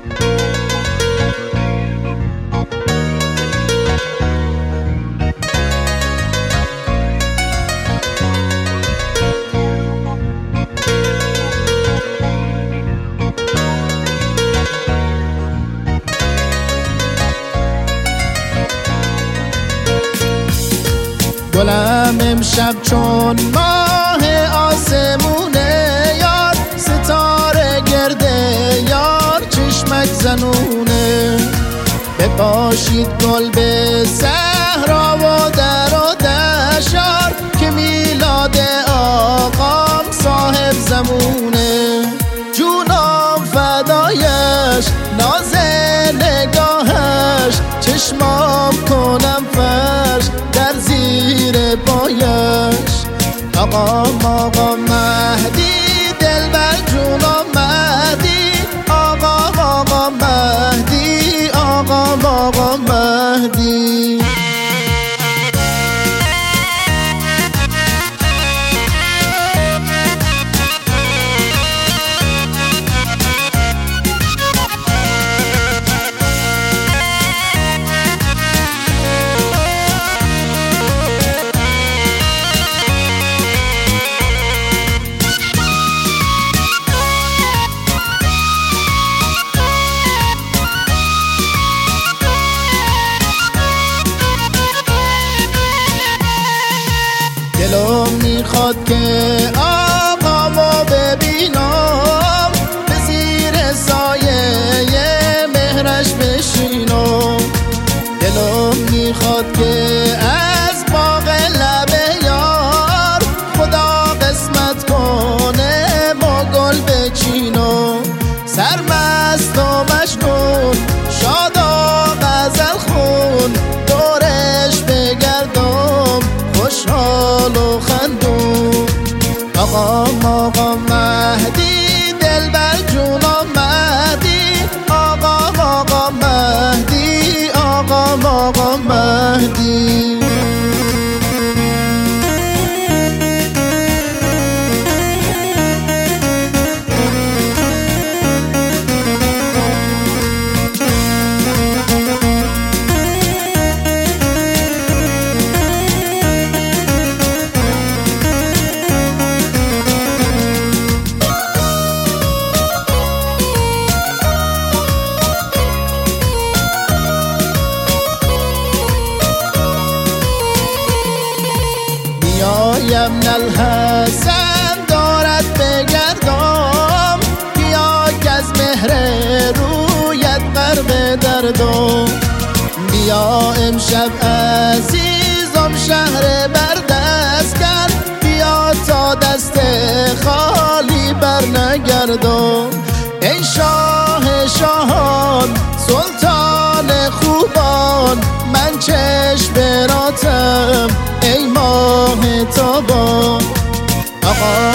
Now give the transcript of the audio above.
گلم امشب چون ماه آسمونه یار، ستاره گرده یار چشمک زنونه. بپاشید گل به صحرا و در و دشار، که میلاد آقام صاحب زمونه. جونم فدایش ناز نگاهش، چشمام کنم فرش در زیر پایش. آقا مهدی دلبر جونم مهدی، آقا مهدی، آقا مهدی. دلم میخواد که آقامو ببینم، به زیر سایه مهرش بشینم. دلم میخواد که از باغ لب یار، خدا قسمت کنه ما گل بچینم. سرمست و مجنون شاد و غزل خون، دورش بگردم خوشحال و خندون. آقا مهدی دلبر جونم مهدی، آقا مهدی، آقا مهدی. بیایم الحسن دارد بگردم، بیا که از مهر رویت غرق دردم. بیا امشب عزیزم شهر بر دست کرد، بیا تا دست خالی بر نگردم. ای شاه شاهان سلطان خوبان، من چشم براتم ای ماه تابان.